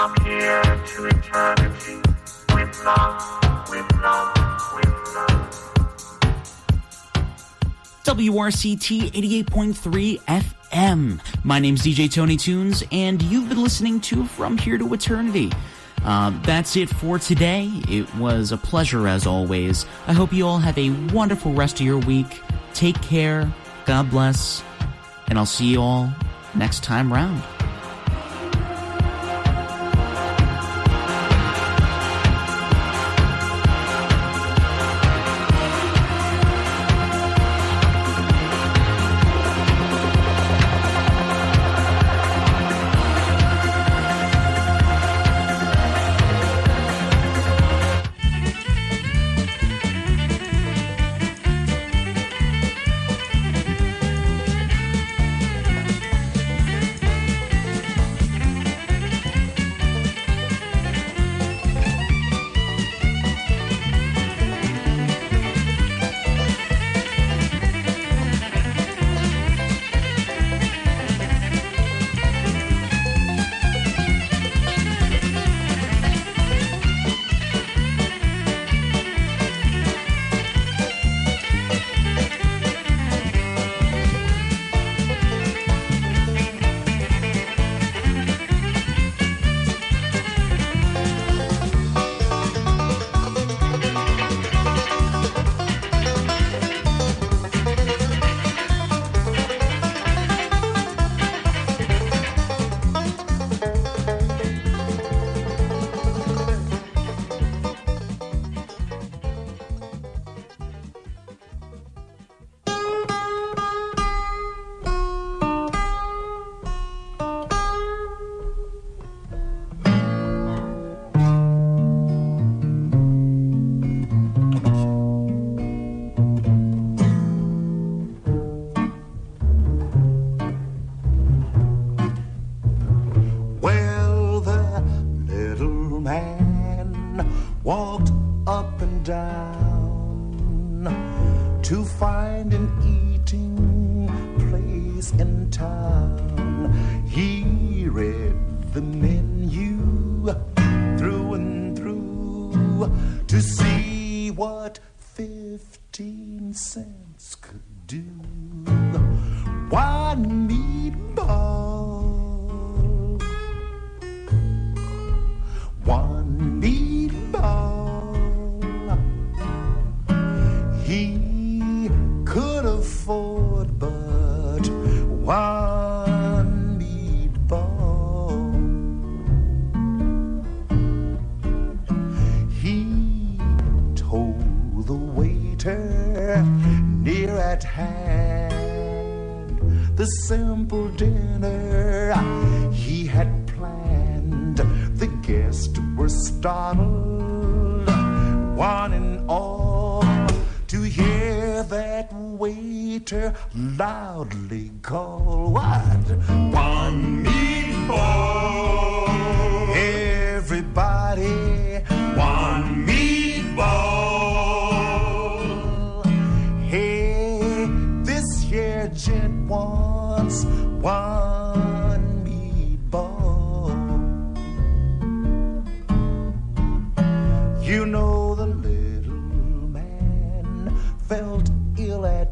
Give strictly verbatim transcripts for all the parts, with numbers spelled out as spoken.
from here to eternity, with love, with love, with love. W R C T eighty-eight point three F M. My name's D J Tony Tunes, and you've been listening to From Here to Eternity. Uh, that's it for today. It was a pleasure as always. I hope you all have a wonderful rest of your week. Take care. God bless. And I'll see you all next time round. Loudly call what? One meatball. Everybody, one meatball. Hey, this here gent wants one meatball. You know the little man felt ill at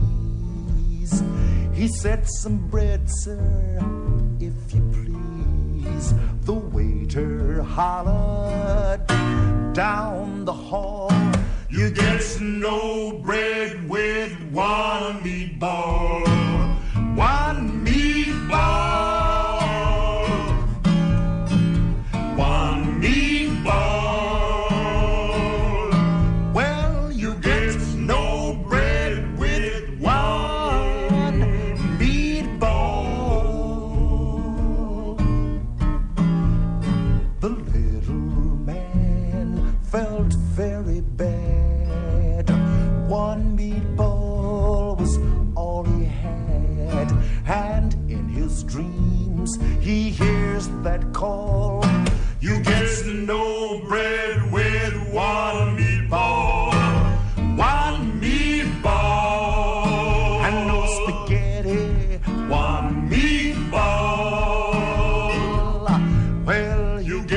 He said, some bread, sir, if you please. The waiter hollered down the hall, you get no bread with one meatball. One meatball. One meatball. Well, you get no bread with one meatball. The little man felt very bad. One meatball was all he had, and in his dreams he hears that call, you get no bread with one meatball. One meatball. And no spaghetti. One meatball. Well, you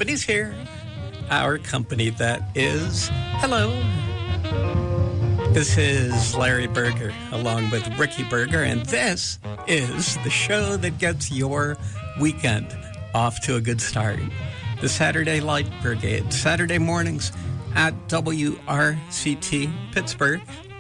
company's here. Our company that is. Hello. This is Larry Berger along with Ricky Berger, and this is the show that gets your weekend off to a good start. The Saturday Light Brigade, Saturday mornings at W R C T Pittsburgh,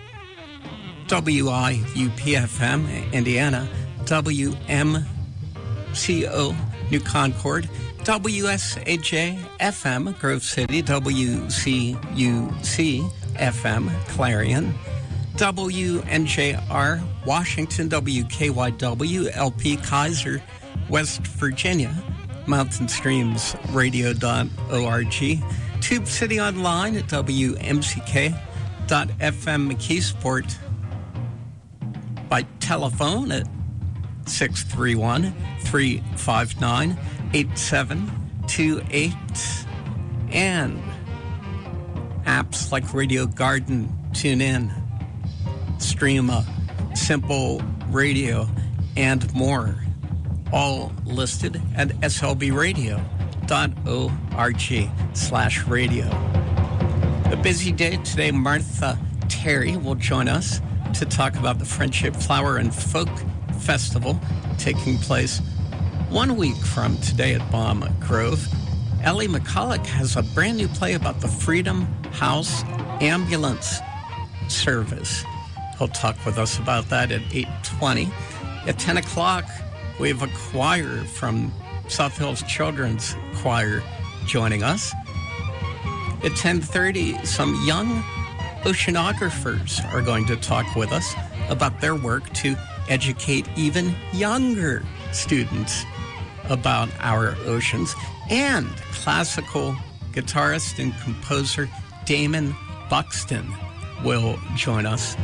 W I U P F M Indiana, W M C O New Concord, W S A J F M Grove City, W C U C F M Clarion, W N J R Washington, W K Y W L P Kaiser, West Virginia, mountain streams radio dot org, Tube City Online at W M C K dot F M McKeesport, by telephone at six three one, three five nine, eight seven two eight, and apps like Radio Garden, TuneIn, Streama, Simple Radio, and more, all listed at S L B radio dot org slash radio. A busy day today. Martha Terry will join us to talk about the Friendship Flower and Folk Festival taking place one week from today at Baum Grove. Ellie McCulloch has a brand new play about the Freedom House Ambulance Service. He'll talk with us about that at eight twenty. At ten o'clock, we have a choir from South Hills Children's Choir joining us. At ten thirty, some young oceanographers are going to talk with us about their work to educate even younger students about our oceans. And classical guitarist and composer Damon Buxton will join us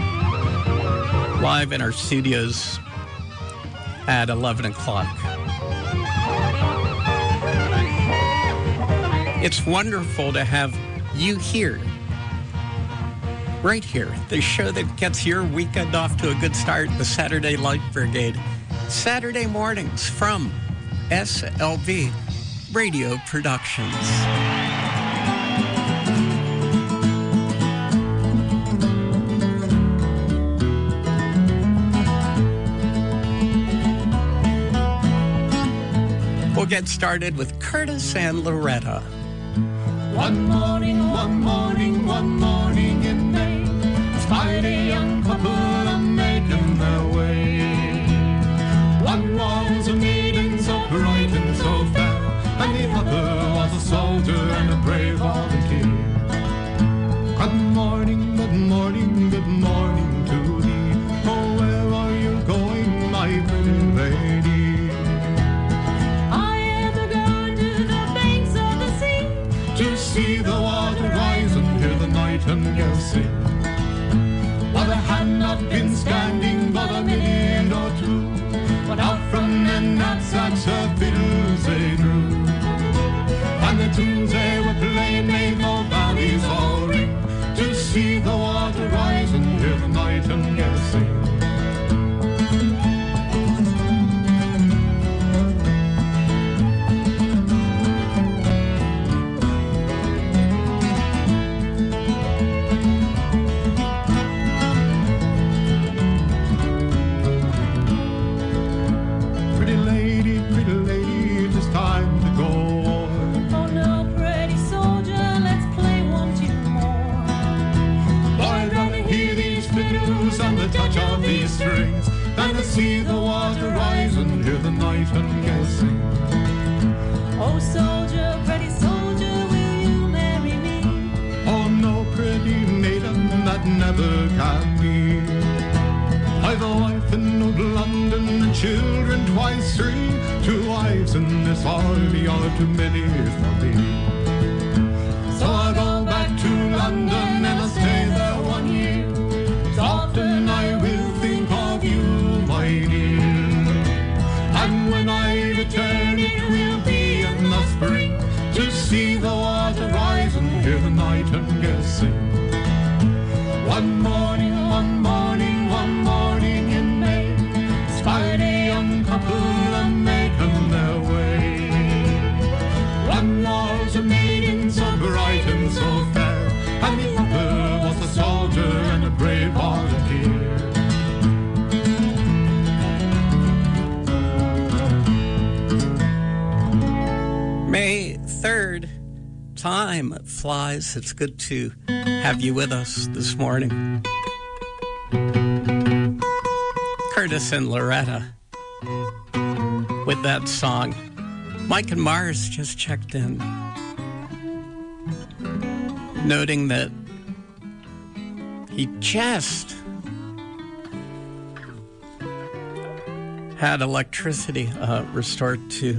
live in our studios at eleven o'clock. It's wonderful to have you here, right here, the show that gets your weekend off to a good start, the Saturday Light Brigade. Saturday mornings from S L V Radio Productions. We'll get started with Curtis and Loretta. One morning, one morning, one morning in May, spied a young couple a making their way. One was a maiden so bright and so fair, and the other was a soldier and a brave volunteer. Good morning, good morning, good morning to thee. Oh, where are you going, my pretty lady? To see the water rise and hear the nightingale sing. Well, I had not been standing but a minute or two, but out from the knapsacks her fiddles they drew, and the tunes they were playing made no valleys all ring. To see the water rise and hear the nightingale sing. Strings, and to see the water rise and hear the nightingale sing. Oh, soldier, pretty soldier, will you marry me? Oh, no, pretty maiden, that never can be. I've a wife in old London and children twice three. Two wives in this army are too many for me. So I'll go back to London and I'll stay there one year. It's often I will think of you, my dear. And when I return it will be in the spring, to see the water rise and hear the nightingale sing. One morning, one morning, one morning in May, spied a young couple a making their way. One time flies. It's good to have you with us this morning. Curtis and Loretta with that song. Mike and Mars just checked in, noting that he just had electricity uh, restored to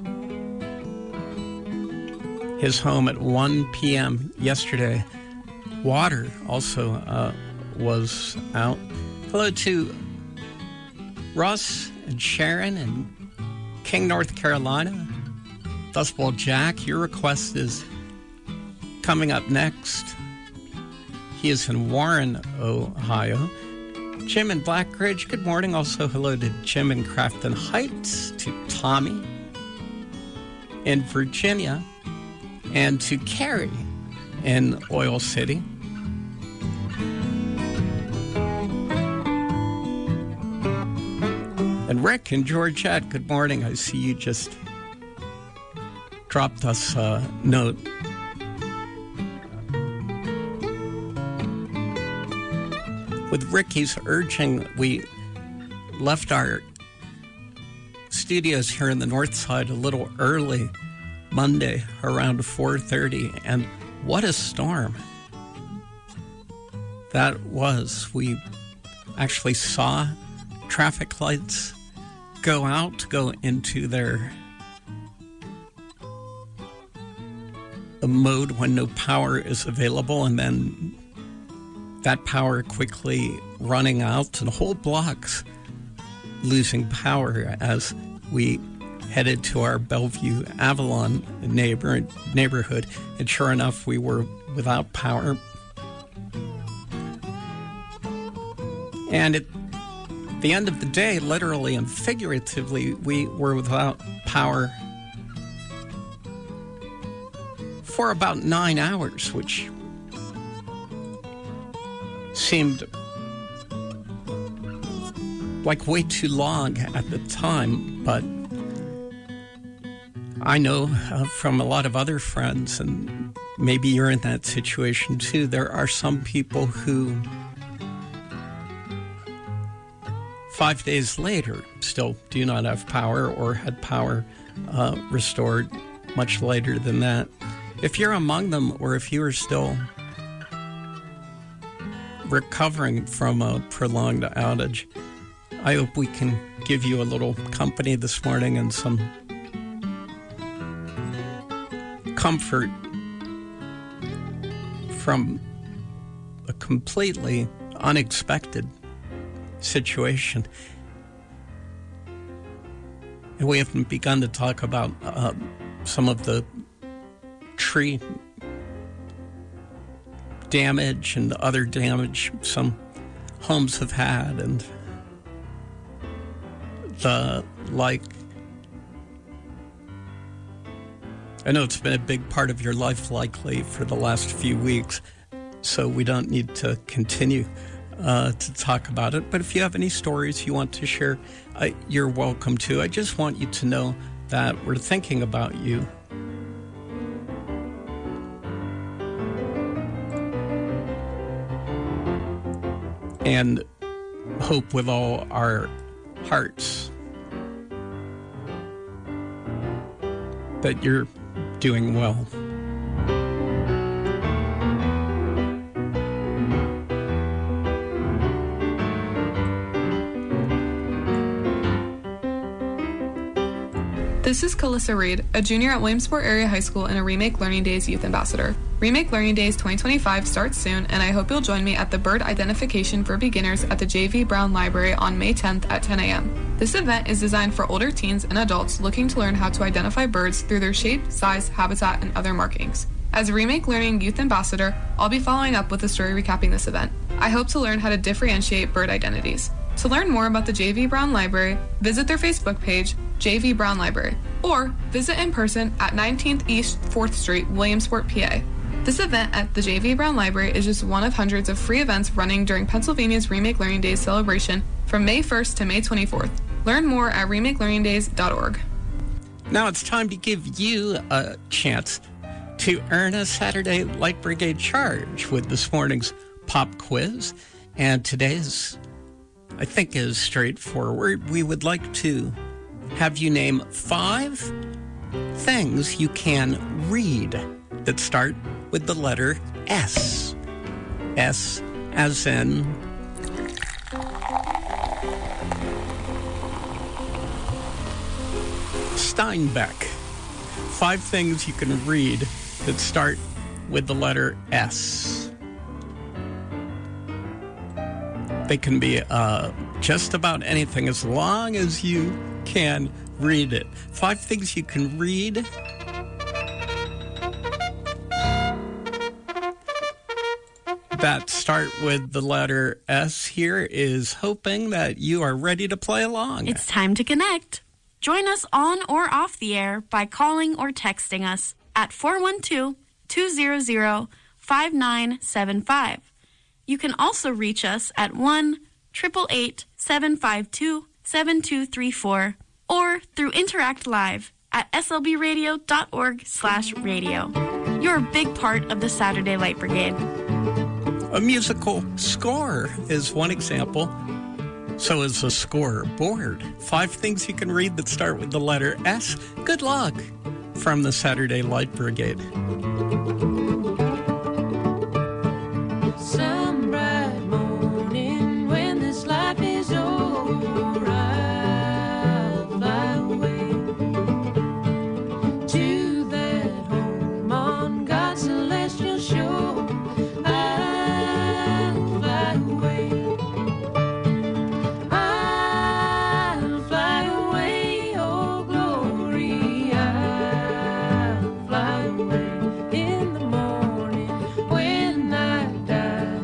his home at one p.m. yesterday. Water also uh, was out. Hello to Russ and Sharon and King, North Carolina. Dust Bowl Jack, your request is coming up next. He is in Warren, Ohio. Jim in Blackridge, good morning. Also hello to Jim in Crafton Heights, to Tommy in Virginia, and to Carrie in Oil City. And Rick in Georgette, good morning. I see you just dropped us a note. With Ricky's urging, we left our studios here in the north side a little early Monday around four thirty, and what a storm that was. We actually saw traffic lights go out, go into their a mode when no power is available, and then that power quickly running out, and whole blocks losing power as we headed to our Bellevue Avalon neighbor neighborhood. And sure enough, we were without power. And at the end of the day, literally and figuratively, we were without power for about nine hours, which seemed like way too long at the time. But I know uh, from a lot of other friends, and maybe you're in that situation too, there are some people who five days later still do not have power, or had power uh, restored much later than that. If you're among them, or if you are still recovering from a prolonged outage, I hope we can give you a little company this morning and some comfort from a completely unexpected situation. And we haven't begun to talk about uh, some of the tree damage and other damage some homes have had, and the like. I know it's been a big part of your life likely for the last few weeks, so we don't need to continue uh, to talk about it. But if you have any stories you want to share, uh, you're welcome to. I just want you to know that we're thinking about you. And hope with all our hearts that you're doing well. This is Calissa Reed, a junior at Williamsport Area High School and a Remake Learning Days Youth Ambassador. Remake Learning Days twenty twenty-five starts soon, and I hope you'll join me at the Bird Identification for Beginners at the J V Brown Library on May tenth at ten a.m. This event is designed for older teens and adults looking to learn how to identify birds through their shape, size, habitat, and other markings. As a Remake Learning Youth Ambassador, I'll be following up with a story recapping this event. I hope to learn how to differentiate bird identities. To learn more about the J V Brown Library, visit their Facebook page, J V Brown Library, or visit in person at nineteenth East fourth Street, Williamsport, P A. This event at the J V Brown Library is just one of hundreds of free events running during Pennsylvania's Remake Learning Days celebration from May first to May twenty-fourth. Learn more at remake learning days dot org. Now it's time to give you a chance to earn a Saturday Light Brigade charge with this morning's pop quiz. And today's, I think, is straightforward. We would like to have you name five things you can read that start with the letter S. S as in Steinbeck. Five things you can read that start with the letter S. They can be uh, just about anything as long as you can read it. Five things you can read that start with the letter S here is hoping that you are ready to play along. It's time to connect. Join us on or off the air by calling or texting us at four one two, two zero zero, five nine seven five. You can also reach us at one, eight eight eight, seven five two, seven two three four or through Interact Live at slbradio.org slash radio. You're a big part of the Saturday Light Brigade. A musical score is one example. So is a scoreboard. Five things you can read that start with the letter S. Good luck from the Saturday Light Brigade. Some bright morning when this life is over, I'll fly away to that home on God's celestial shore. I'll fly away. I'll fly away, oh glory. I'll fly away in the morning when I die.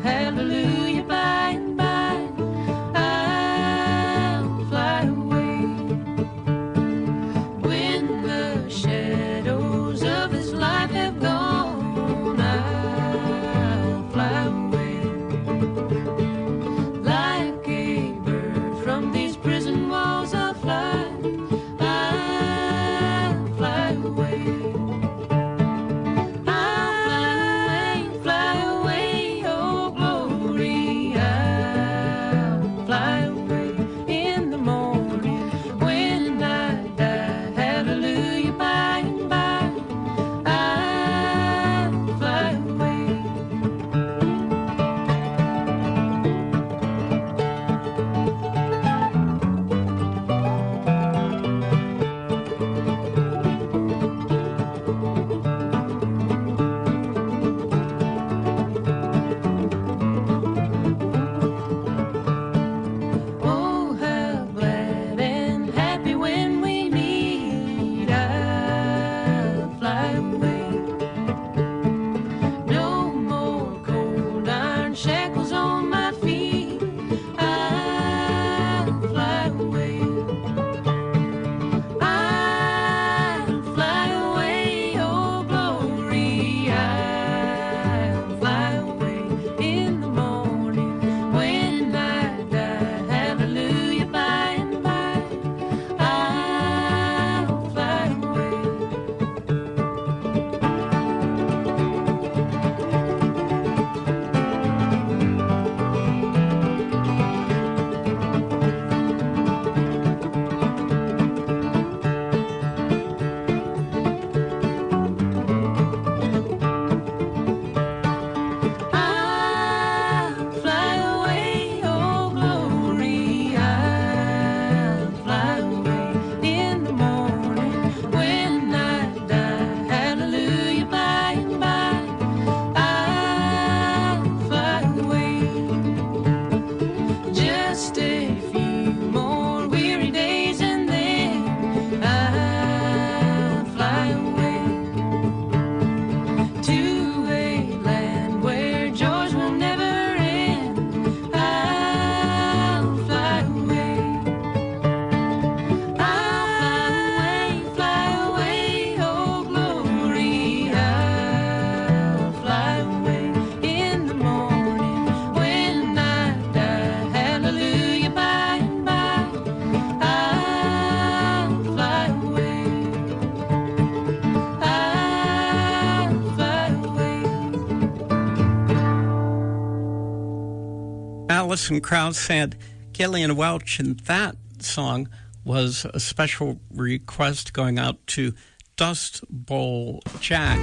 Alison Krauss and Gillian Welch, and that song was a special request going out to Dust Bowl Jack.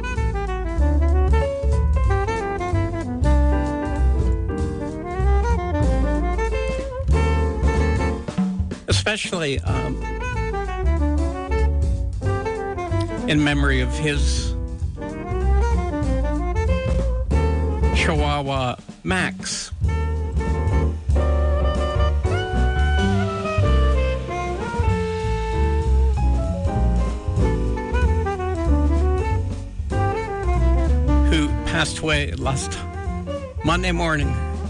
Especially um, in memory of his Chihuahua Max. Who passed away last Monday morning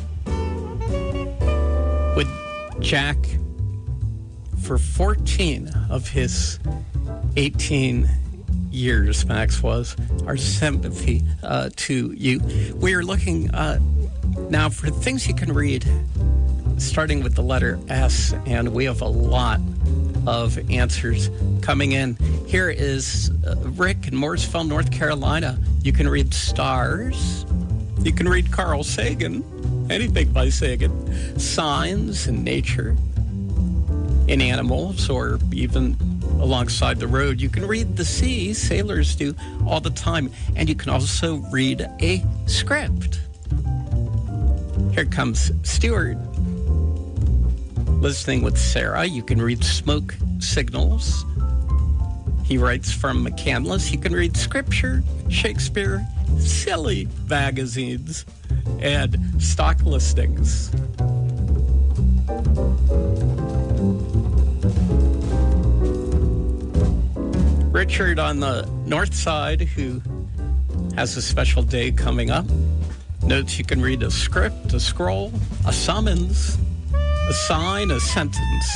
with Jack for fourteen of his eighteen years, Max was. Our sympathy uh, to you. We are looking uh, now for things you can read, starting with the letter S, and we have a lot of answers coming in. Here is uh, Rick in Mooresville, North Carolina. You can read stars. You can read Carl Sagan, anything by Sagan. Signs in nature, in animals, or even alongside the road. You can read the sea, sailors do all the time, and you can also read a script. Here comes Stuart. Listening with Sarah, you can read smoke signals. He writes from McCandless. You can read scripture, Shakespeare, silly magazines, and stock listings. Richard on the north side, who has a special day coming up, notes you can read a script, a scroll, a summons, a sign, a sentence.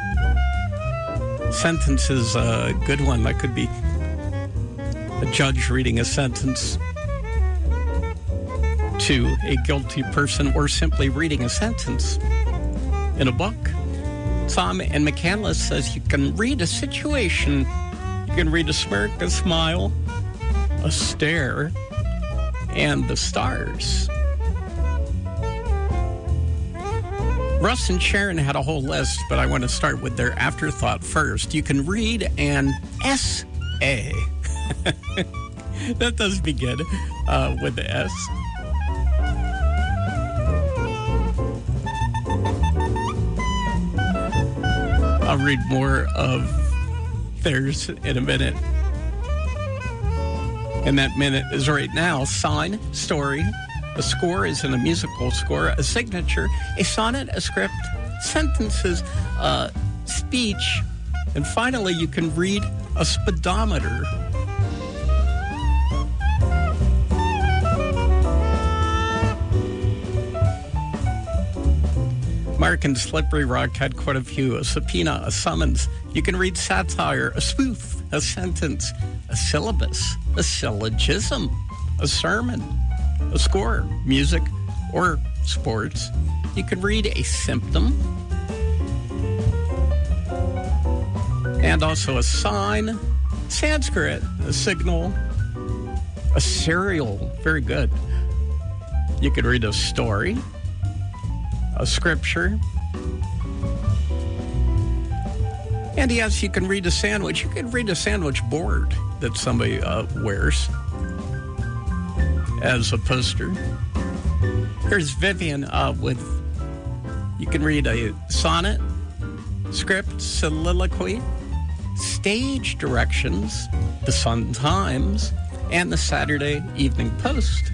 Sentence is a good one. That could be a judge reading a sentence to a guilty person, or simply reading a sentence in a book. Tom and McCandless says you can read a situation. You can read a smirk, a smile, a stare, and the stars. Russ and Sharon had a whole list, but I want to start with their afterthought first. You can read an essay. That does begin uh, with the S. I'll read more of theirs in a minute. And that minute is right now. Sign, story. A score is in a musical score. A signature, a sonnet, a script, sentences, uh, speech. And finally, you can read a speedometer. Mark and Slippery Rock had quite a few. A subpoena, a summons. You can read satire, a spoof, a sentence, a syllabus, a syllogism, a sermon, a score, music, or sports. You can read a symptom. And also a sign, Sanskrit, a signal, a serial. Very good. You could read a story, a scripture. And yes, you can read a sandwich. You can read a sandwich board that somebody uh, wears as a poster. Here's Vivian uh, with, you can read a sonnet, script, soliloquy, stage directions, the Sun Times, and the Saturday Evening Post.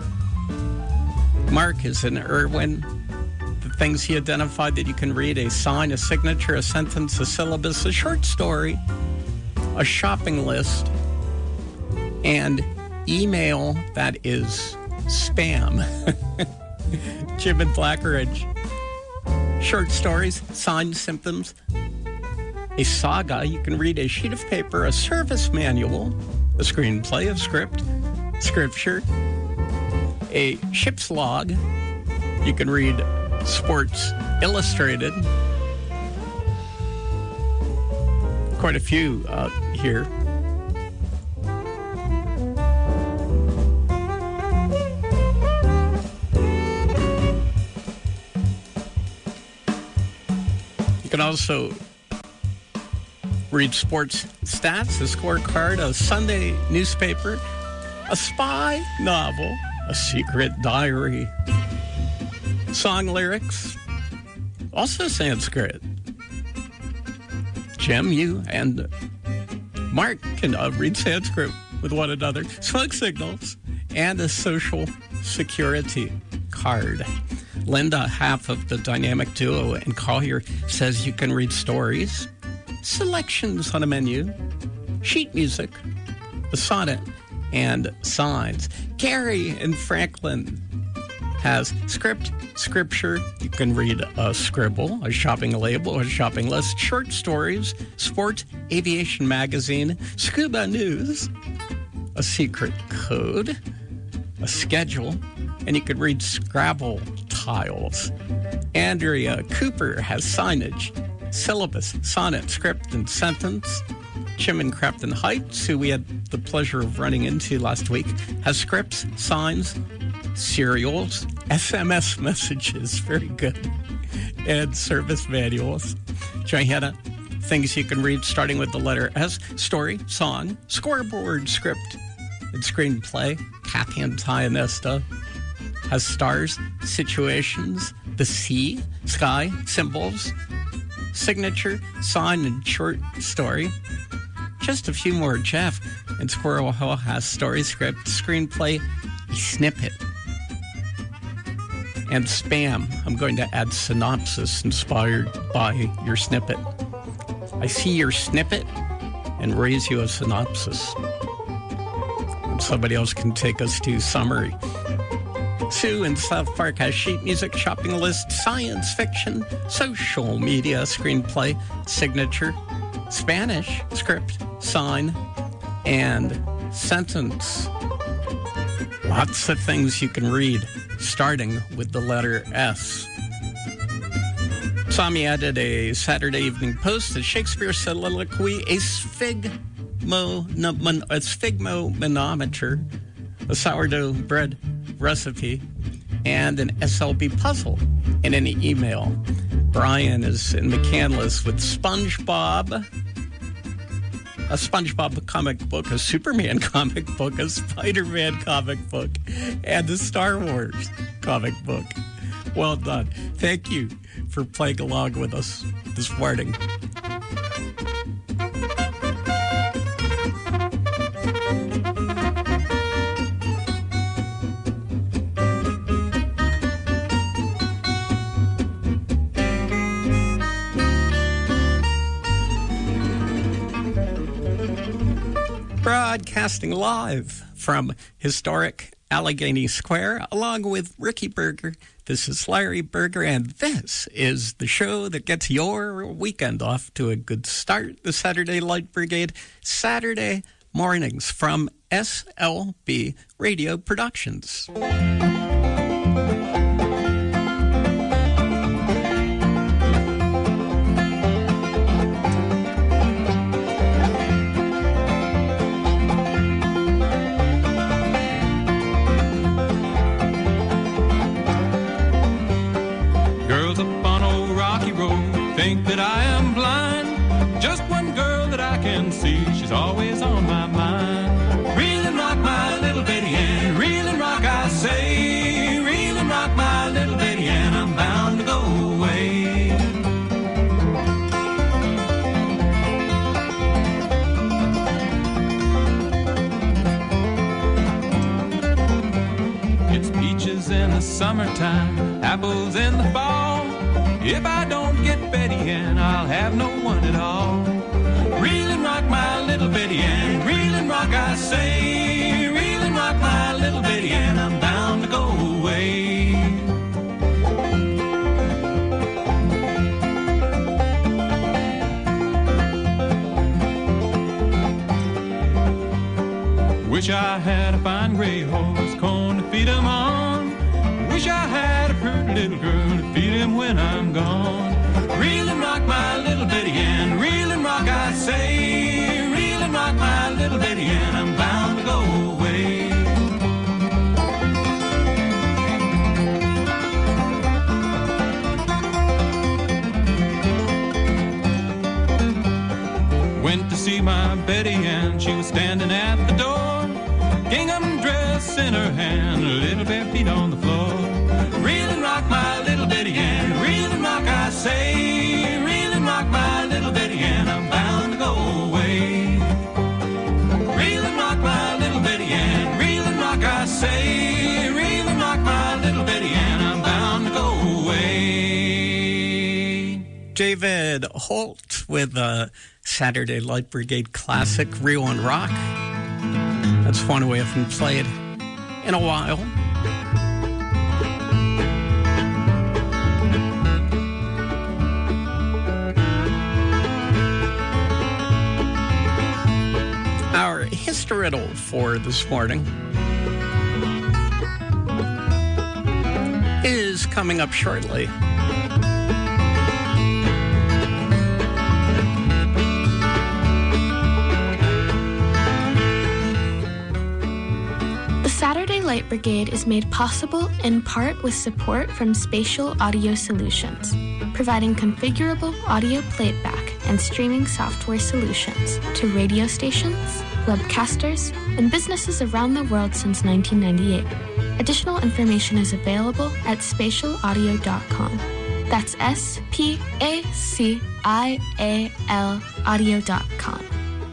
Mark is in Irwin. The things he identified that you can read: a sign, a signature, a sentence, a syllabus, a short story, a shopping list, and email that is spam. Jim and Blackridge. Short stories, signs, symptoms, a saga. You can read a sheet of paper, a service manual, a screenplay, a script, scripture, a ship's log. You can read Sports Illustrated. Quite a few uh, here. can also read sports stats, a scorecard, a Sunday newspaper, a spy novel, a secret diary, song lyrics, also Sanskrit. Jim, you and Mark can uh, read Sanskrit with one another, smoke signals, and a social security card. Linda, half of the dynamic duo, and Collier says you can read stories, selections on a menu, sheet music, the sonnet, and signs. Gary in Franklin has script, scripture. You can read a scribble, a shopping label, a shopping list, short stories, sport, aviation magazine, scuba news, a secret code, a schedule, and you can read Scrabble tiles. Andrea Cooper has signage, syllabus, sonnet, script, and sentence. Jim in Crafton Heights, who we had the pleasure of running into last week, has scripts, signs, serials, S M S messages, very good, and service manuals. Johanna, things you can read starting with the letter S, story, song, scoreboard, script, and screenplay. Kathy and Tianesta has stars, situations, the sea, sky, symbols, signature, sign, and short story. Just a few more. Jeff and Squirrel Hill has story, script, screenplay, a snippet, and spam. I'm going to add synopsis inspired by your snippet. I see your snippet and raise you a synopsis. And somebody else can take us to summary. Sue in South Park has sheet music, shopping list, science fiction, social media, screenplay, signature, Spanish, script, sign, and sentence. Lots of things you can read, starting with the letter S. Sami added a Saturday Evening Post, a Shakespeare soliloquy, a sphygmo, a sphygmomanometer, a sourdough bread recipe, and an S L B puzzle in an email. Brian is in McCandless with SpongeBob, a SpongeBob comic book, a Superman comic book, a Spider-Man comic book, and a Star Wars comic book. Well done. Thank you for playing along with us this morning. Broadcasting live from historic Allegheny Square, along with Ricky Berger. This is Larry Berger, and this is the show that gets your weekend off to a good start. The Saturday Light Brigade, Saturday mornings from S L B Radio Productions. Think that I am blind. Just one girl that I can see, she's always on my mind. Reel and rock my little Betty Ann, reel and rock I say, reel and rock my little Betty Ann, I'm bound to go away. It's peaches in the summertime, apples in the fall. If I don't get Betty Ann, I'll have no one at all. Reel and rock my little Betty Ann, reel and rock I say, reel and rock my little Betty Ann, I'm bound to go away. Wish I had a fine gray horse, corn to feed 'em on. Wish I had a pretty little girl to feed him when I'm gone. Reel and rock my little Betty Ann, reel and rock I say, reel and rock my little Betty Ann, I'm bound to go away. my Betty Ann. She was standing at the door, gingham dress in her hand, little bare feet on the floor. Reel and rock my little Betty Ann, reel and rock I say, reel and rock my little Betty Ann, I'm bound to go away. Reel and rock my little Betty Ann, reel and rock I say, reel and rock my little Betty Ann, I'm bound to go away. David Holt with a Saturday Light Brigade classic, Reel and Rock. That's one we haven't played in a while. Our history-riddle for this morning is coming up shortly. The Saturday Light Brigade is made possible in part with support from Spatial Audio Solutions, providing configurable audio playback and streaming software solutions to radio stations, webcasters, and businesses around the world since nineteen ninety-eight. Additional information is available at spatial audio dot com. That's S P A C I A L audio dot com.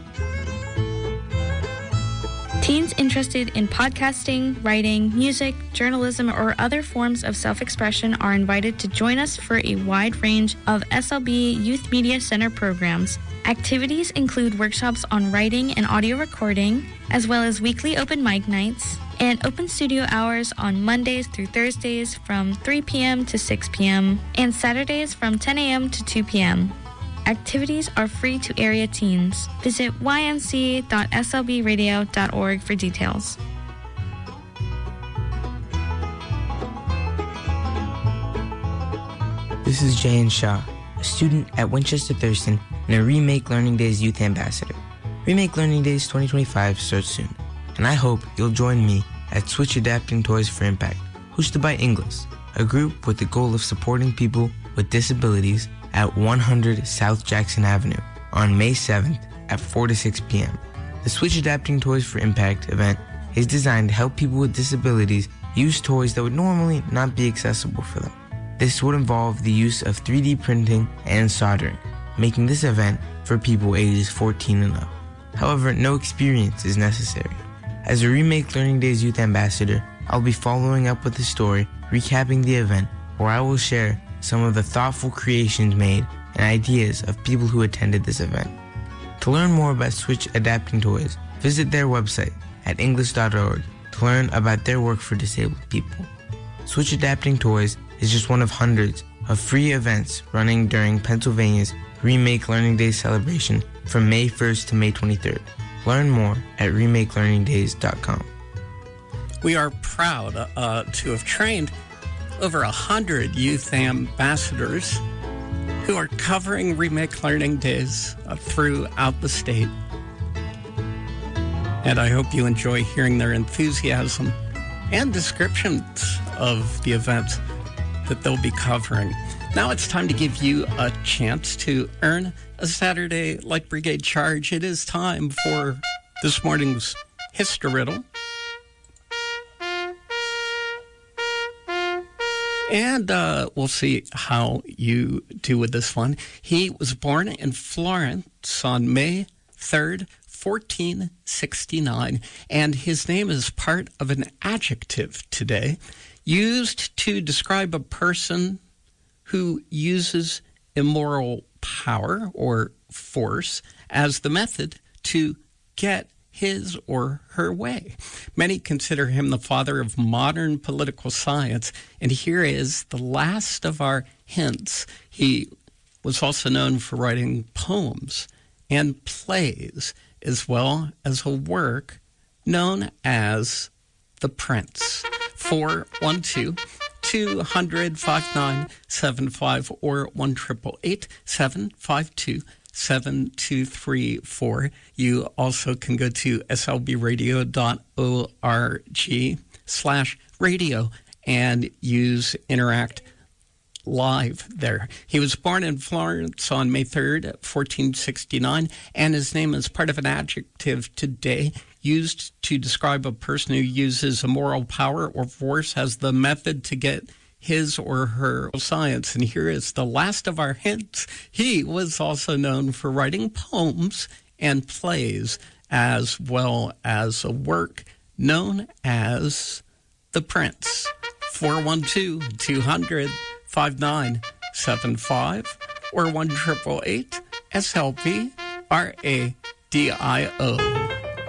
Teens interested in podcasting, writing, music, journalism, or other forms of self-expression are invited to join us for a wide range of S L B Youth Media Center programs. Activities include workshops on writing and audio recording, as well as weekly open mic nights, and open studio hours on Mondays through Thursdays from three p.m. to six p.m., and Saturdays from ten a.m. to two p.m. Activities are free to area teens. Visit y m c dot s l b radio dot org for details. This is Jayan Shah, a student at Winchester Thurston and a Remake Learning Days Youth Ambassador. Remake Learning Days twenty twenty-five starts soon, and I hope you'll join me at Switch Adapting Toys for Impact, hosted by Inglis, a group with the goal of supporting people with disabilities at one hundred South Jackson Avenue on May seventh at four to six p.m. The Switch Adapting Toys for Impact event is designed to help people with disabilities use toys that would normally not be accessible for them. This would involve the use of three D printing and soldering, making this event for people ages fourteen and up. However, no experience is necessary. As a Remake Learning Days Youth Ambassador, I'll be following up with a story recapping the event where I will share some of the thoughtful creations made and ideas of people who attended this event. To learn more about Switch Adapting Toys, visit their website at english dot org to learn about their work for disabled people. Switch Adapting Toys is just one of hundreds of free events running during Pennsylvania's Remake Learning Days celebration from May first to May twenty-third. Learn more at remake learning days dot com. We are proud uh, to have trained over a hundred youth ambassadors who are covering Remake Learning Days uh, throughout the state. And I hope you enjoy hearing their enthusiasm and descriptions of the events that they'll be covering. Now it's time to give you a chance to earn a Saturday Light Brigade charge. It is time for this morning's History Riddle. And uh, we'll see how you do with this one. He was born in Florence on May third, fourteen sixty-nine, and his name is part of an adjective today used to describe a person who uses immoral power or force as the method to get his or her way. Many consider him the father of modern political science, and here is the last of our hints. He was also known for writing poems and plays, as well as a work known as The Prince. four one two, two hundred, five nine seven five or one eight eight eight, seven five two, seven two three four. You also can go to slbradio dot org slash radio and use Interact live there. He was born in Florence on May third, fourteen sixty-nine, and his name is part of an adjective today used to describe a person who uses a moral power or force as the method to get his or her science. And here is the last of our hints. He was also known for writing poems and plays, as well as a work known as The Prince. four one two, two hundred, five nine seven five or one eight eight eight, S L P, R A D I O.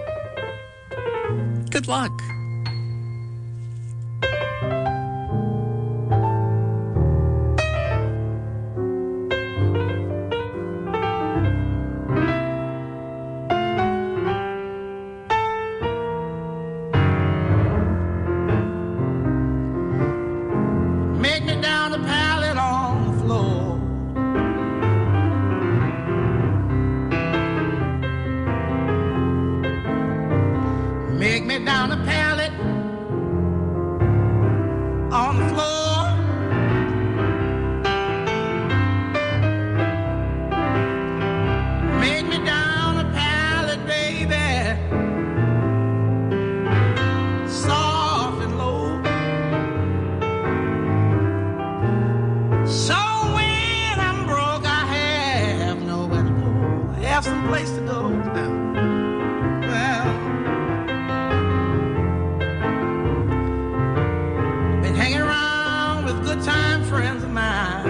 Good luck. Make me down the pallet on the floor. Make me down the pallet on the floor. Make me down the pallet, baby, soft and low. So when I'm broke, I have nowhere to go. I have some place to go. Well, been hanging around with good time friends of mine.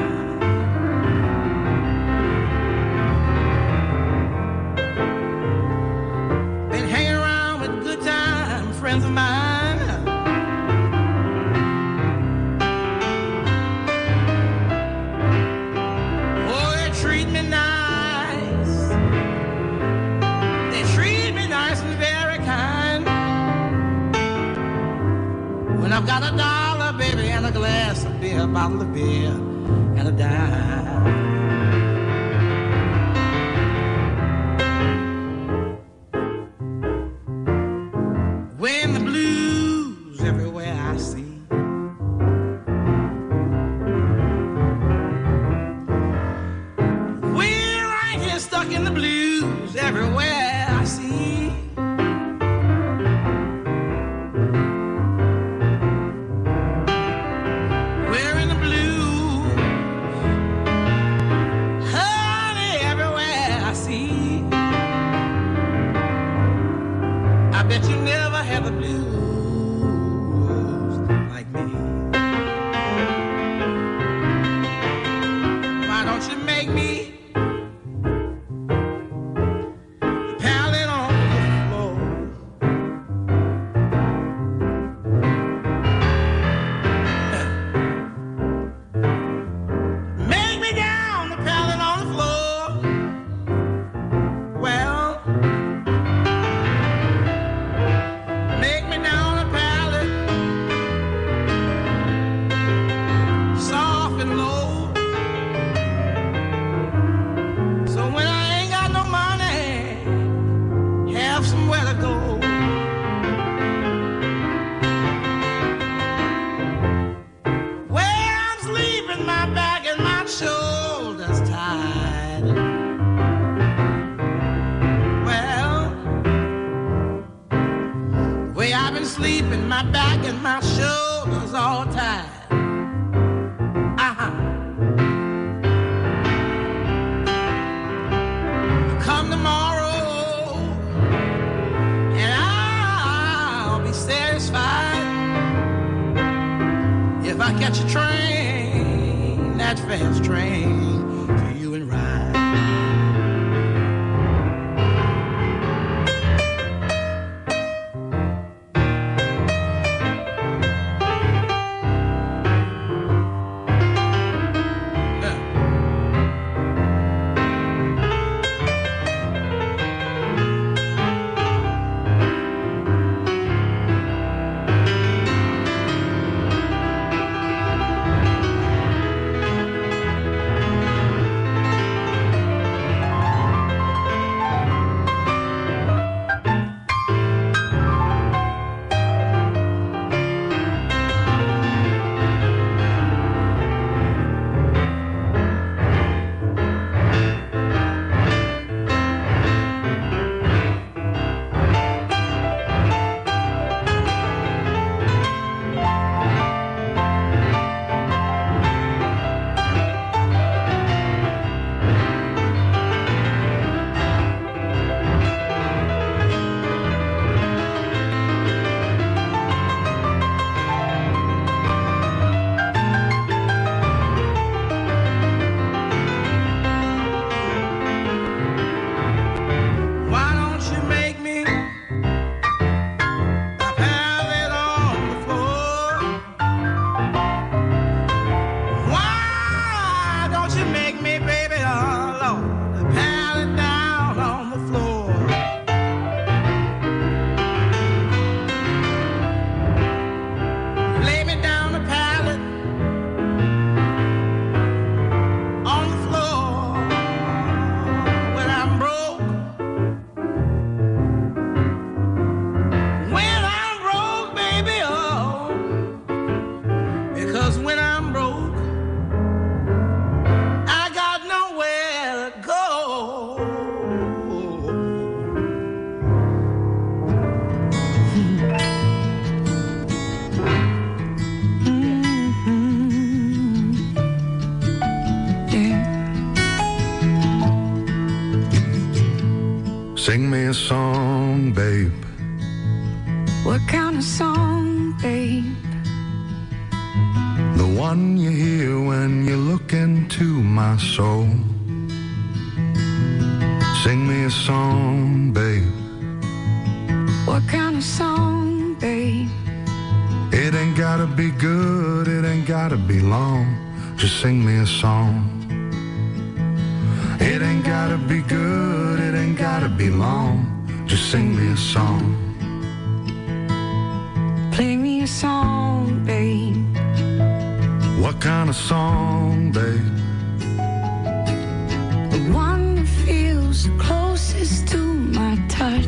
Been hanging around with good time friends of mine. Oh, they treat me nice. They treat me nice and very kind. When I've got a dollar, baby, and a glass of beer, a bottle of beer, and a dime. When the blues everywhere I see. We're right here stuck in the blues everywhere I see. We're in the blues, honey, everywhere I see. I bet you never had the blues like me. Why don't you make me the pallet on the floor? Make me down the pallet on the floor. Well, make me down the pallet, soft and low. So when I ain't got no money, have somewhere to go. Where I'm sleeping, my back and my shoulders tied. Well, the way I've been sleeping, my back and my shoulders all tied. Uh-huh. Come tomorrow, and I'll be satisfied if I catch a train, that fast train, to you and ride. Sing me a song, babe. What kind of song, babe? The one you hear when you look into my soul. Sing me a song, babe. What kind of song, babe? It ain't gotta be good, it ain't gotta be long. Just sing me a song. It ain't gotta be good, it ain't gotta be long. Just sing me a song. Play me a song, babe. What kind of song, babe? The one that feels closest to my touch.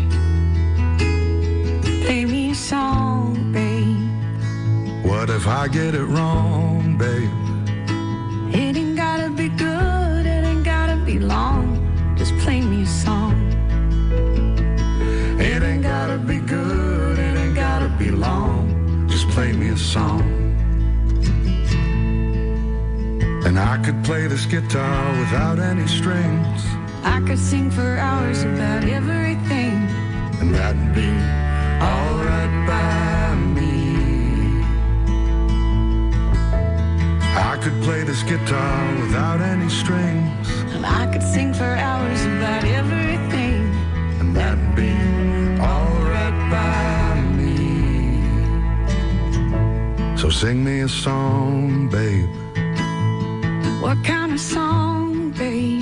Play me a song, babe. What if I get it wrong, babe? It ain't gotta be good, it ain't gotta be long. Just play me a song. It ain't gotta be good, it ain't gotta be long. Just play me a song. And I could play this guitar without any strings. I could sing for hours about everything. And that'd be alright by me. I could play this guitar without any strings. And I could sing for hours about everything. And that'd be alright by me. So sing me a song, babe. What kind of song, babe?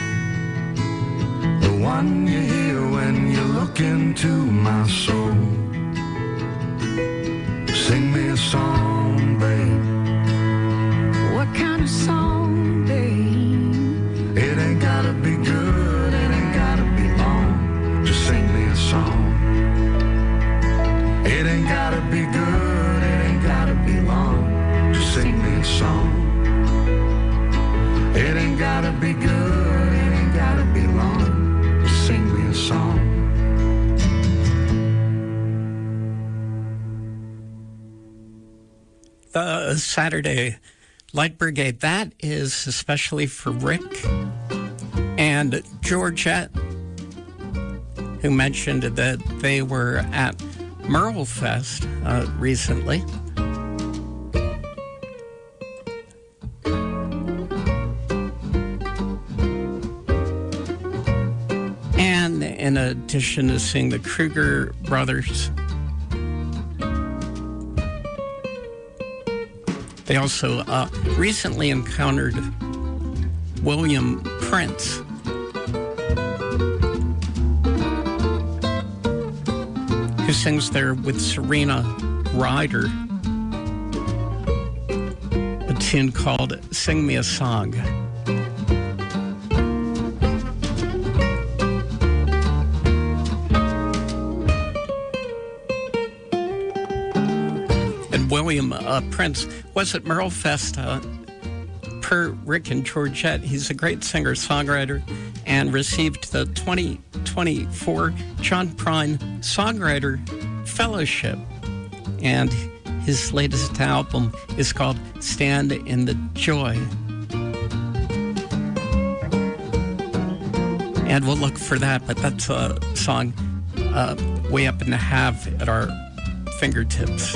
The one you hear when you look into my soul. Sing me a song, babe. What kind of song, babe? It ain't gotta be good, it ain't gotta be long. Just sing me a song. It ain't gotta be good, it ain't gotta be long. Just sing me a song. It ain't gotta be good, it ain't gotta be long. Just sing me a song. The Saturday Light Brigade, that is especially for Rick and Georgette, who mentioned that they were at Merle Fest uh, recently. And in addition to seeing the Kruger brothers, they also uh, recently encountered William Prince, who sings there with Serena Ryder, a tune called Sing Me a Song. William uh, Prince was at Merle Fest. Uh, per Rick and Georgette, he's a great singer-songwriter and received the twenty twenty-four John Prine Songwriter Fellowship. And his latest album is called Stand in the Joy. And we'll look for that, but that's a song uh, way up in the have at our fingertips.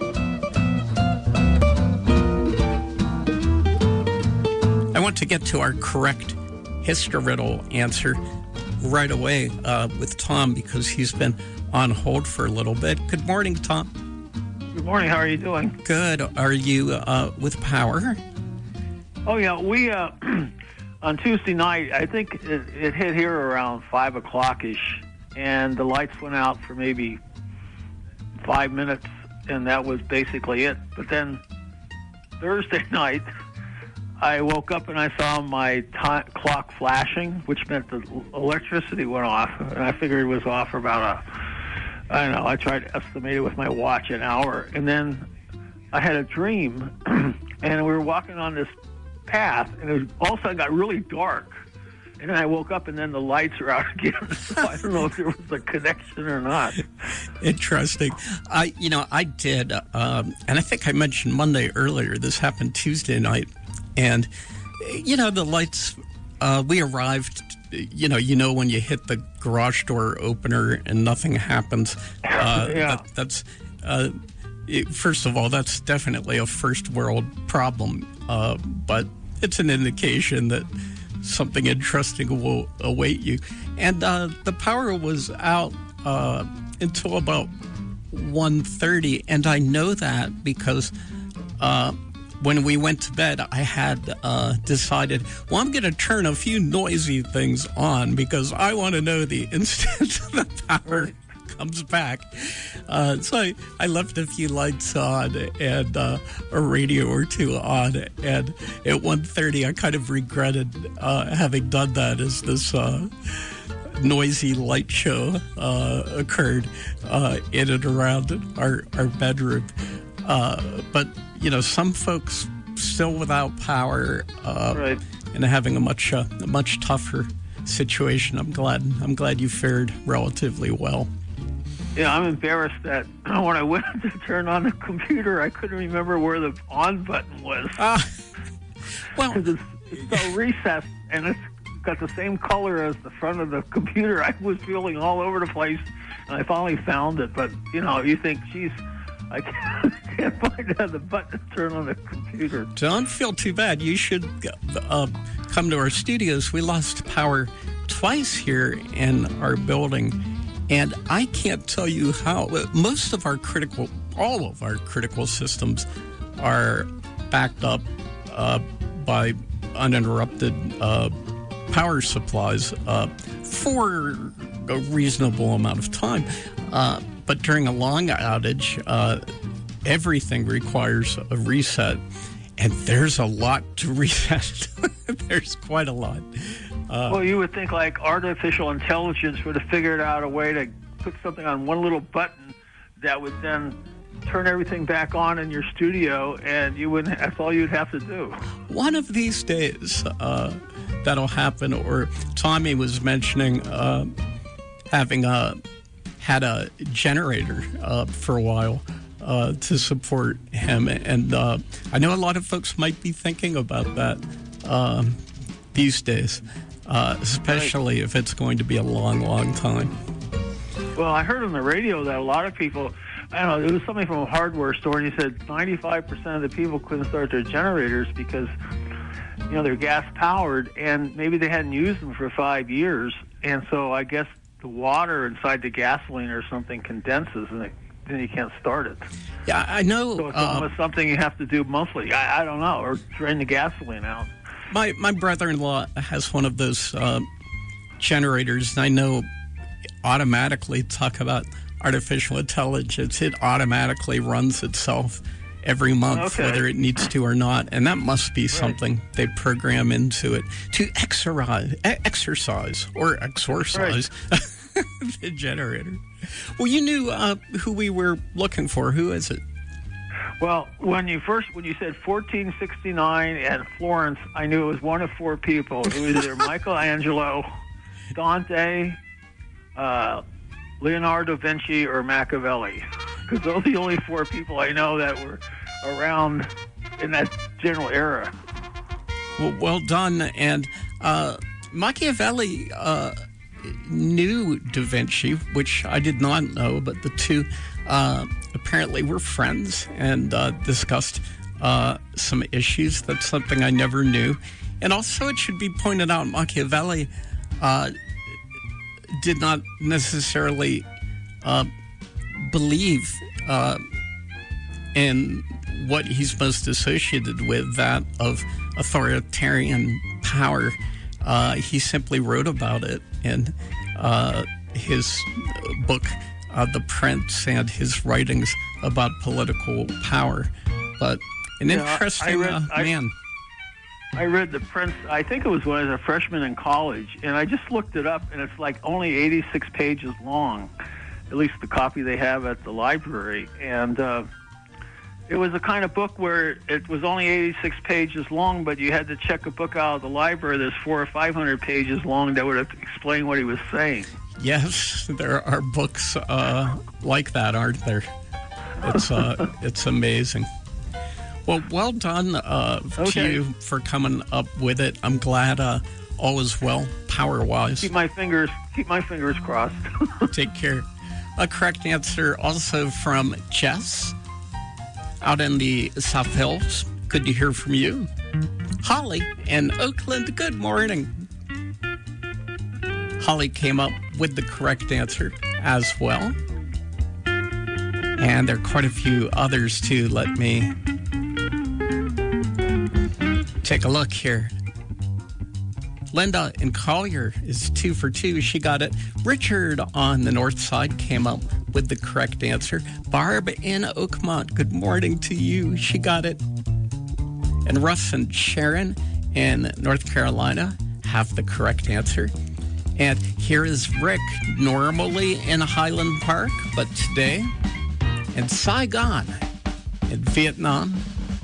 I want to get to our correct history riddle answer right away uh, with Tom, because he's been on hold for a little bit. Good morning, Tom. Good morning. How are you doing? Good. Are you uh, with power? Oh, yeah. We, uh, on Tuesday night, I think it, it hit here around five o'clock-ish, and the lights went out for maybe five minutes, and that was basically it. But then Thursday night, I woke up and I saw my t- clock flashing, which meant the electricity went off, and I figured it was off for about a, I don't know, I tried to estimate it with my watch, an hour. And then I had a dream, and we were walking on this path, and it was, all of a sudden got really dark. And then I woke up, and then the lights are out again. So I don't know if there was a connection or not. Interesting. I, you know, I did, um, and I think I mentioned Monday earlier. This happened Tuesday night. And, you know, the lights, uh, we arrived you know, you know when you hit the garage door opener and nothing happens. Uh, yeah. that, that's uh, it, first of all, that's definitely a first world problem, uh, but it's an indication that something interesting will await you. And uh, the power was out uh, until about one thirty, and I know that because uh, when we went to bed, I had uh, decided, well, I'm going to turn a few noisy things on because I want to know the instant the power comes back. Uh, so I, I left a few lights on and uh, a radio or two on, and at one thirty, I kind of regretted uh, having done that as this Uh, noisy light show uh, occurred uh, in and around our, our bedroom. Uh, but, you know, some folks still without power uh, right. and having a much uh, a much tougher situation. I'm glad I'm glad you fared relatively well. Yeah, I'm embarrassed that when I went to turn on the computer, I couldn't remember where the on button was. Uh, well, it's, it's so recessed, and it's got the same color as the front of the computer. I was feeling all over the place, and I finally found it. But, you know, you think, geez, I can't, can't find out the button to turn on the computer. Don't feel too bad. You should uh, come to our studios. We lost power twice here in our building, and I can't tell you how. Most of our critical, all of our critical systems are backed up uh, by uninterrupted uh power supplies uh, for a reasonable amount of time. Uh, but during a long outage, uh, everything requires a reset, and there's a lot to reset. There's quite a lot. Uh, well, you would think like artificial intelligence would have figured out a way to put something on one little button that would then turn everything back on in your studio, and you wouldn't. That's all you'd have to do. One of these days, uh, that'll happen. Or Tommy was mentioning uh, having a had a generator uh, for a while uh, to support him, and uh, I know a lot of folks might be thinking about that um, these days, uh, especially right. if it's going to be a long, long time. Well, I heard on the radio that a lot of people. I don't know, it was something from a hardware store, and he said ninety-five percent of the people couldn't start their generators because, you know, they're gas-powered, and maybe they hadn't used them for five years, and so I guess the water inside the gasoline or something condenses, and it, then you can't start it. Yeah, I know. So it's uh, almost something you have to do monthly. I, I don't know, or drain the gasoline out. My, my brother-in-law has one of those uh, generators, and I know automatically talk about artificial intelligence. It automatically runs itself every month, okay. whether it needs to or not, and that must be something right. they program into it to exercise, exercise or exorcise right. the generator. Well, you knew uh, who we were looking for. Who is it? Well, when you first when you said fourteen sixty-nine and Florence, I knew it was one of four people. It was either Michelangelo, Dante, uh, Leonardo da Vinci, or Machiavelli, because those are the only four people I know that were around in that general era. Well, well done. And uh, Machiavelli uh, knew da Vinci, which I did not know, but the two uh, apparently were friends and uh, discussed uh, some issues. That's something I never knew. And also, it should be pointed out, Machiavelli uh, did not necessarily uh, believe uh, in what he's most associated with, that of authoritarian power. Uh, he simply wrote about it in uh, his book, uh, The Prince, and his writings about political power. But an yeah, interesting I read, uh, I, man. I read The Prince, I think it was when I was a freshman in college, and I just looked it up, and it's like only eighty-six pages long, at least the copy they have at the library. And uh, it was a kind of book where it was only eighty-six pages long, but you had to check a book out of the library that's four or five hundred pages long that would have explained what he was saying. Yes, there are books uh, like that, aren't there? It's uh, it's amazing. Well, well done uh, Okay. to you for coming up with it. I'm glad uh, all is well, power-wise. Keep my fingers, keep my fingers crossed. Take care. A correct answer also from Jess out in the South Hills. Good to hear from you. Holly in Oakland, good morning. Holly came up with the correct answer as well. And there are quite a few others too. Let me take a look here. Linda in Collier is two for two. She got it. Richard on the north side came up with the correct answer. Barb in Oakmont, good morning to you. She got it. And Russ and Sharon in North Carolina have the correct answer. And here is Rick, normally in Highland Park, but today in Saigon, in Vietnam.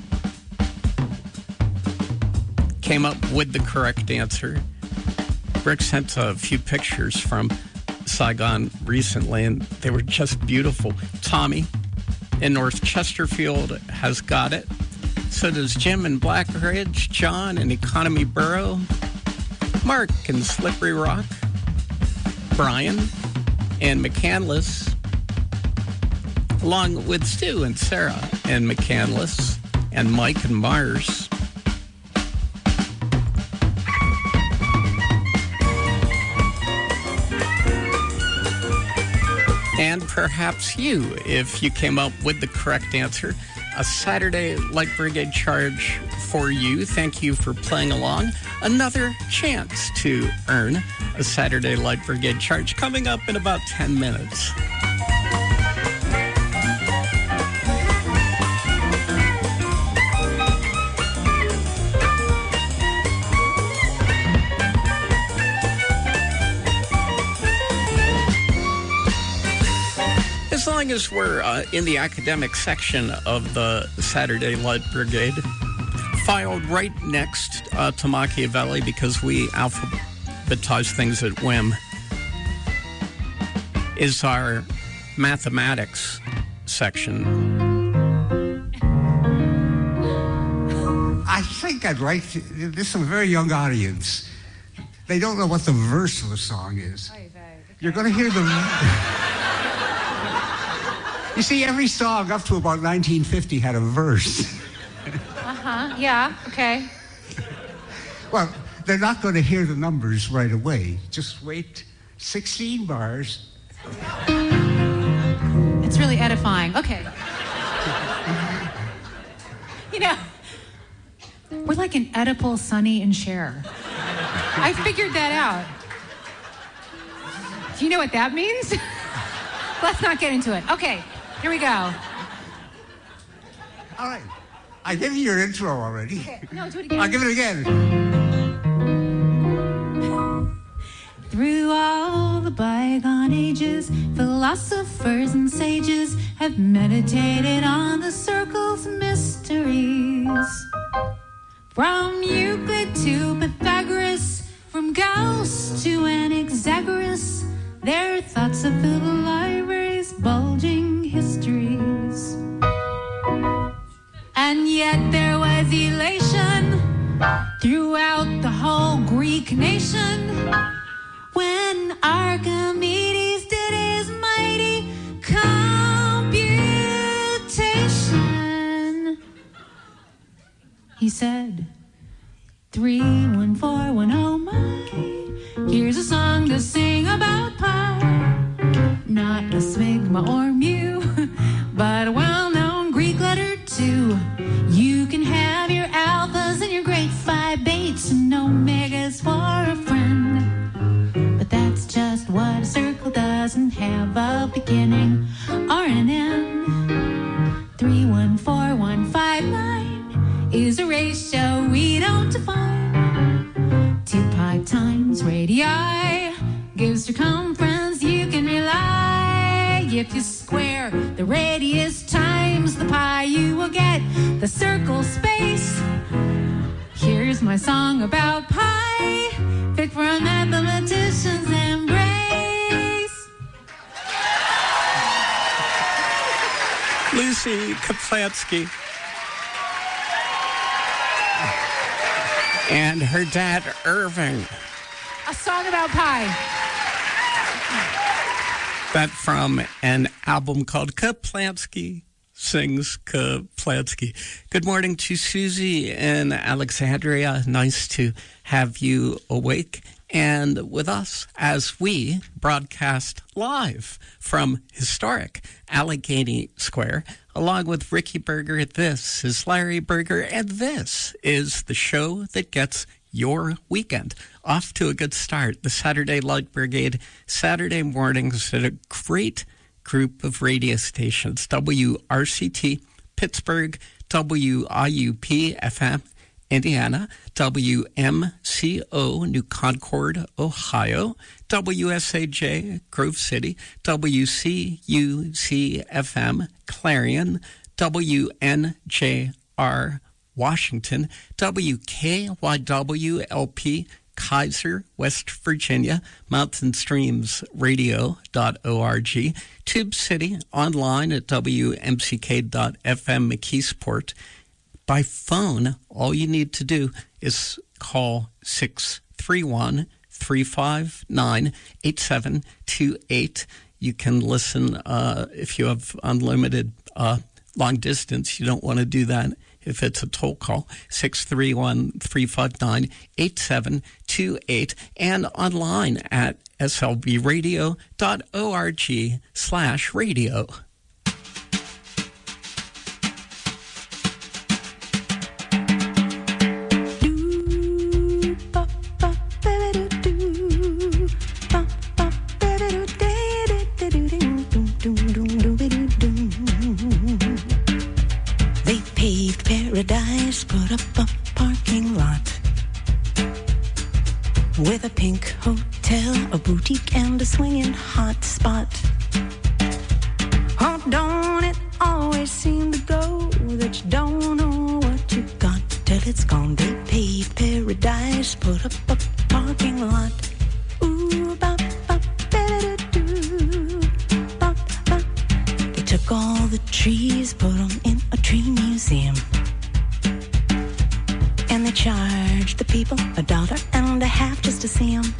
Came up with the correct answer. Rick sent a few pictures from Saigon recently, and they were just beautiful. Tommy in North Chesterfield has got it. So does Jim in Black Ridge, John in Economy Borough, Mark in Slippery Rock, Brian in McCandless, along with Stu and Sarah in McCandless, and Mike and Mars. And perhaps you, if you came up with the correct answer. A Saturday Light Brigade charge for you. Thank you for playing along. Another chance to earn a Saturday Light Brigade charge coming up in about ten minutes. As long as we're uh, in the academic section of the Saturday Light Brigade, filed right next uh, to Machiavelli because we alphabetize things at whim, is our mathematics section. I think I'd like to, this is a very young audience. They don't know what the verse of the song is. You're going to hear the... You see, every song up to about nineteen fifty had a verse. Uh-huh, yeah, okay. Well, they're not going to hear the numbers right away. Just wait sixteen bars. It's really edifying. Okay. You know, we're like an Oedipal, Sonny, and Cher. I figured that out. Do you know what that means? Let's not get into it. Okay, here we go. All right. I gave you your intro already. Okay. No, do it again. I'll give it again. Through all the bygone ages, philosophers and sages have meditated on the circle's mysteries. From Euclid to Pythagoras, from Gauss to Anaxagoras, their thoughts have filled the library's bulging histories. And yet there was elation throughout the whole Greek nation when Archimedes did his mighty computation. He said, three, one, four, one, oh my, here's a song to sing about pi. Not a sigma or mu, but a well-known Greek letter too. You can have your alphas and your great phi bates and omegas for a friend. But that's just what a circle doesn't have, a beginning or an end. Three, one, four, one, five, nine is a ratio we don't define. Two pi times radii gives circumference you can rely. If you square the radius times the pi, you will get the circle space. Here's my song about pi, fit for a mathematician's embrace. Lucy Kaplansky And her dad, Irving. A song about pie. That from an album called Kaplansky Sings Kaplansky. Good morning to Susie and Alexandria. Nice to have you awake and with us as we broadcast live from historic Allegheny Square, along with Ricky Berger. This is Larry Berger, and this is the show that gets your weekend off to a good start. The Saturday Light Brigade, Saturday mornings at a great group of radio stations. W R C T, Pittsburgh, W I U P F M, Indiana, W M C O, New Concord, Ohio, W S A J, Grove City, W C U C F M, Clarion, W N J R, Washington, W K Y W L P, Kaiser, West Virginia, mountain streams radio dot org, Tube City, online at W M C K dot F M McKeesport. By phone, all you need to do is call six three one, three five nine, eight seven two eight. You can listen uh, if you have unlimited uh, long distance. You don't want to do that if it's a toll call, six three one, three five nine, eight seven two eight, and online at S L B radio dot org slash radio. Paradise, put up a parking lot with a pink hotel, a boutique, and a swinging hot spot. Oh, don't it always seem to go that you don't know what you got till it's gone? They paved paradise, put up a parking lot. Ooh, bop, bop, ba-da-doo, bop, bop. They took all the trees, put them in a tree museum. And they charge the people a dollar and a half just to see them.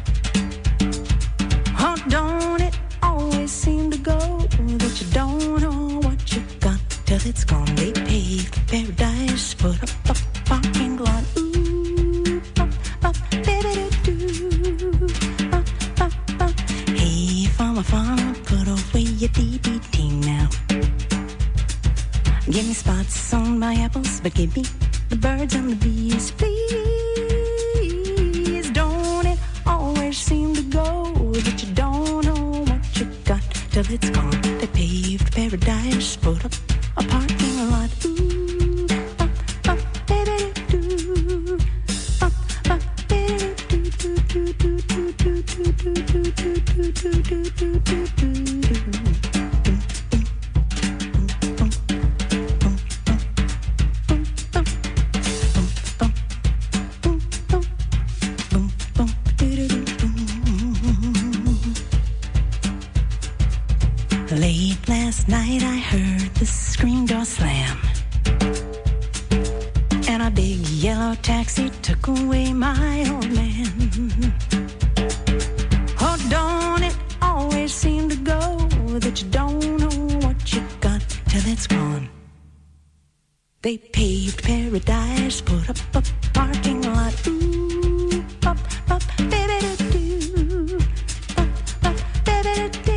Oh, don't it always seem to go that you don't know what you got till it's gone? They paved paradise, put up a parking lot. Ooh, bop, bop, ba-da-doo, bop, bop, bop. Hey, farmer, farmer, put away your D D T now. Give me spots on my apples, but give me the birds and the bees, please. Don't it always seem to go that you don't know what you got till it's gone? They paved paradise, put up a parking lot. Ooh, bop, bop, ba-da-doo, bop, bop, ba-da-doo-doo-doo-doo-doo-doo-doo-doo-doo-doo-doo-doo-doo-doo. Late last night I heard the screen door slam, and a big yellow taxi took away my old man. Oh, don't it always seem to go that you don't know what you got till it's gone? They paved paradise, put up a parking lot. Ooh, pop, pop, ba-da-doo, pop, pop, ba-da-doo.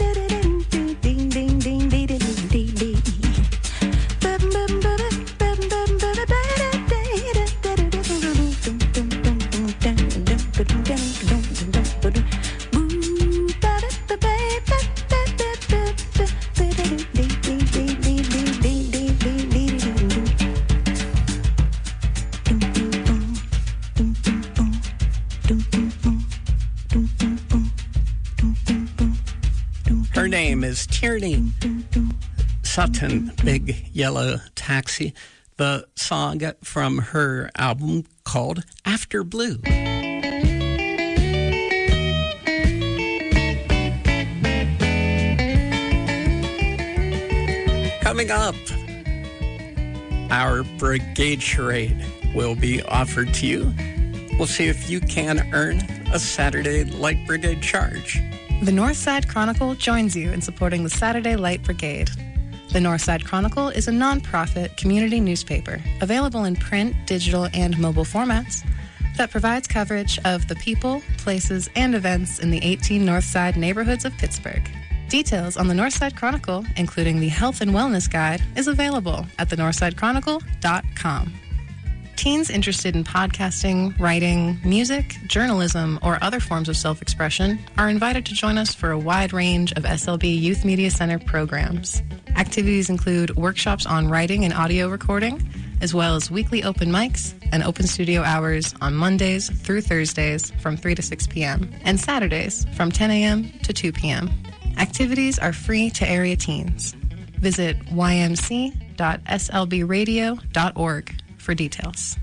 Her name is Tierney Sutton, Big Yellow Taxi. The song from her album called After Blue. Coming up, our Brigade Charade. will be offered to you. We'll see if you can earn a Saturday Light Brigade charge. The Northside Chronicle joins you in supporting the Saturday Light Brigade. The Northside Chronicle is a nonprofit community newspaper available in print, digital, and mobile formats that provides coverage of the people, places, and events in the eighteen Northside neighborhoods of Pittsburgh. Details on the Northside Chronicle, including the Health and Wellness Guide, is available at the northside chronicle dot com. Teens interested in podcasting, writing, music, journalism, or other forms of self-expression are invited to join us for a wide range of S L B Youth Media Center programs. Activities include workshops on writing and audio recording, as well as weekly open mics and open studio hours on Mondays through Thursdays from three to six p.m. and Saturdays from ten a.m. to two p.m. Activities are free to area teens. Visit y m c dot s l b radio dot org for details.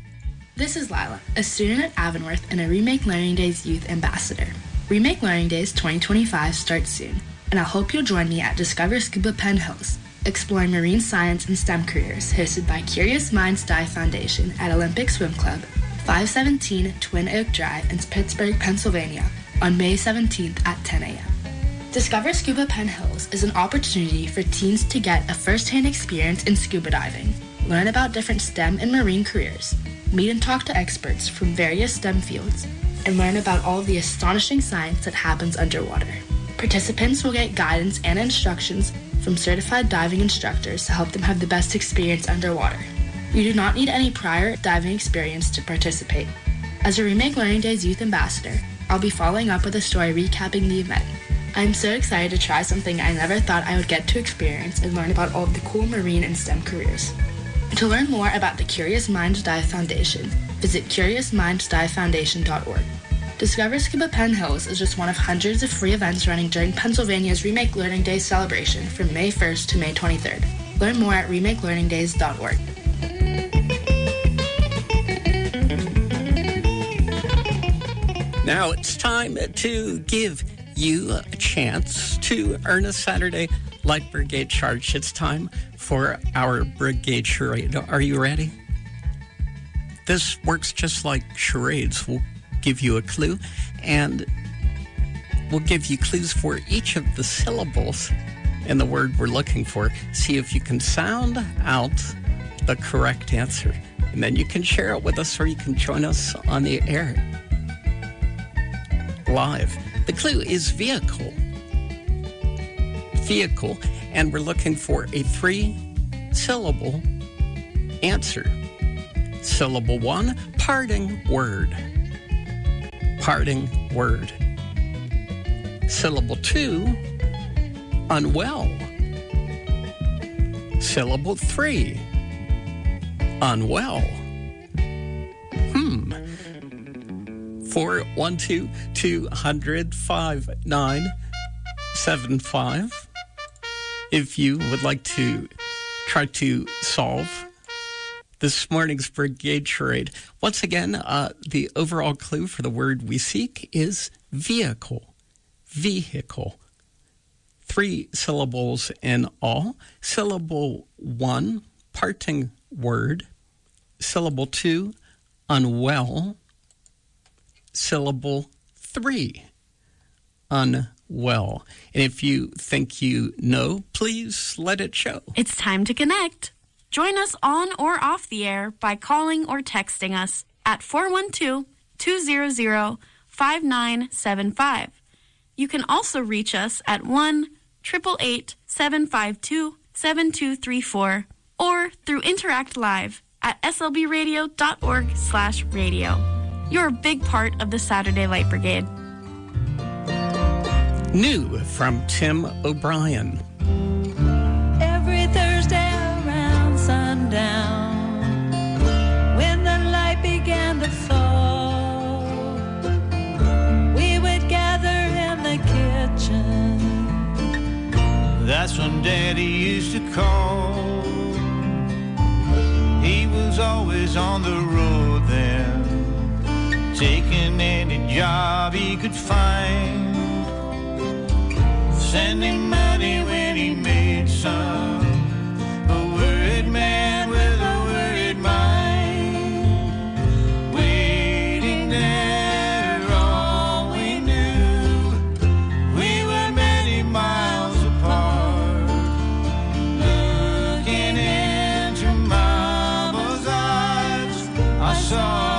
This is Lila, a student at Avonworth and a Remake Learning Days Youth Ambassador. Remake Learning Days twenty twenty-five starts soon, and I hope you'll join me at Discover Scuba Penn Hills, exploring marine science and STEM careers, hosted by Curious Minds Dive Foundation at Olympic Swim Club, five seventeen Twin Oak Drive in Pittsburgh, Pennsylvania, on May seventeenth at ten a.m. Discover Scuba Penn Hills is an opportunity for teens to get a first-hand experience in scuba diving, learn about different STEM and marine careers, meet and talk to experts from various STEM fields, and learn about all of the astonishing science that happens underwater. Participants will get guidance and instructions from certified diving instructors to help them have the best experience underwater. You do not need any prior diving experience to participate. As a Remake Learning Days Youth Ambassador, I'll be following up with a story recapping the event. I am so excited to try something I never thought I would get to experience and learn about all of the cool marine and STEM careers. To learn more about the Curious Minds Dive Foundation, visit curious minds dive foundation dot org. Discover Scuba Penn Hills is just one of hundreds of free events running during Pennsylvania's Remake Learning Days celebration from May first to May twenty-third. Learn more at remake learning days dot org. Now it's time to give you a chance to earn a Saturday Light Brigade charge. It's time for our Brigade Charade. Are you ready? This works just like charades. We'll give you a clue, and we'll give you clues for each of the syllables in the word we're looking for. See if you can sound out the correct answer. And then you can share it with us, or you can join us on the air live. The clue is vehicle. Vehicle. And we're looking for a three-syllable answer. Syllable one, parting word. Parting word. Syllable two, unwell. Syllable three, unwell. Hmm. Four one two two hundred five nine seven five. If you would like to try to solve this morning's Brigade Charade, once again, uh, the overall clue for the word we seek is vehicle. Vehicle. Three syllables in all. Syllable one, parting word. Syllable two, unwell. Syllable three, unwell. And if you think you know, please let it show. It's time to connect. Join us on or off the air by calling or texting us at four one two, two hundred, five nine seven five. You can also reach us at one eight eight eight, seven five two, seven two three four or through Interact Live at s l b radio dot org slash radio. You're a big part of the Saturday Light Brigade. New from Tim O'Brien. Every Thursday around sundown, when the light began to fall, we would gather in the kitchen. That's when Daddy used to call. He was always on the road then, taking any job he could find, sending money when he made some. A worried man with a worried mind. saw